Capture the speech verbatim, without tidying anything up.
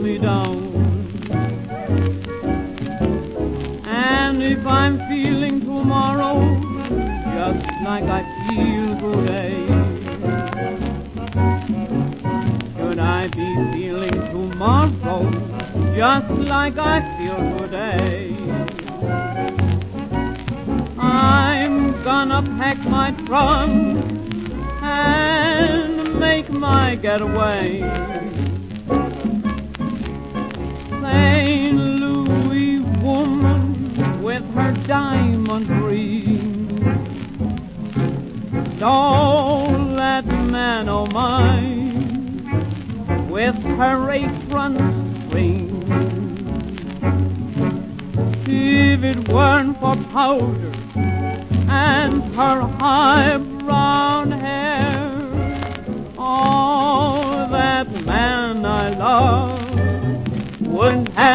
me down. And if I'm feeling tomorrow just like I feel today, should I be feeling tomorrow just like I feel today? I'm gonna pack my trunk and make my getaway. Saint Louis woman with her diamond ring, don't let man o' mine with her apron string. If it weren't for powder and her high brown hair, oh, that man I love wouldn't have